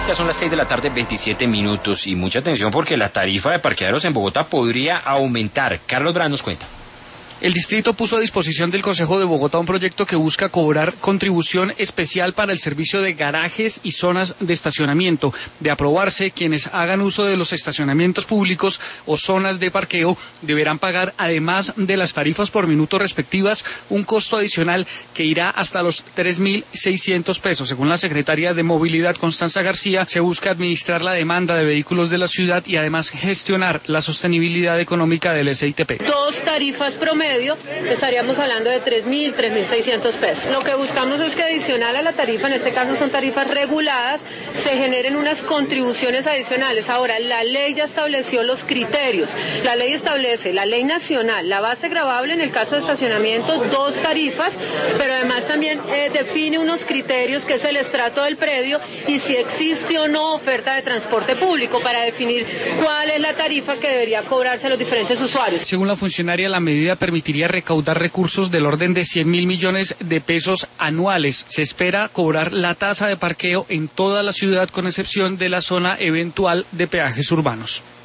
Ya son las 6 de la tarde, 27 minutos, y mucha atención porque la tarifa de parqueaderos en Bogotá podría aumentar. Carlos Brand nos cuenta. El distrito puso a disposición del Consejo de Bogotá un proyecto que busca cobrar contribución especial para el servicio de garajes y zonas de estacionamiento. De aprobarse, quienes hagan uso de los estacionamientos públicos o zonas de parqueo deberán pagar, además de las tarifas por minuto respectivas, un costo adicional que irá hasta los 3.600 pesos. Según la secretaria de Movilidad, Constanza García, se busca administrar la demanda de vehículos de la ciudad y además gestionar la sostenibilidad económica del SITP. Dos tarifas promedio, estaríamos hablando de 3.000, 3.600 pesos. Lo que buscamos es que adicional a la tarifa, en este caso son tarifas reguladas, se generen unas contribuciones adicionales. Ahora, la ley ya estableció los criterios. La ley establece, la ley nacional, la base gravable en el caso de estacionamiento, 2 tarifas, pero además también define unos criterios que es el estrato del predio y si existe o no oferta de transporte público para definir cuál es la tarifa que debería cobrarse a los diferentes usuarios. Según la funcionaria, la medida permitiría recaudar recursos del orden de 100.000 millones de pesos anuales. Se espera cobrar la tasa de parqueo en toda la ciudad, con excepción de la zona eventual de peajes urbanos.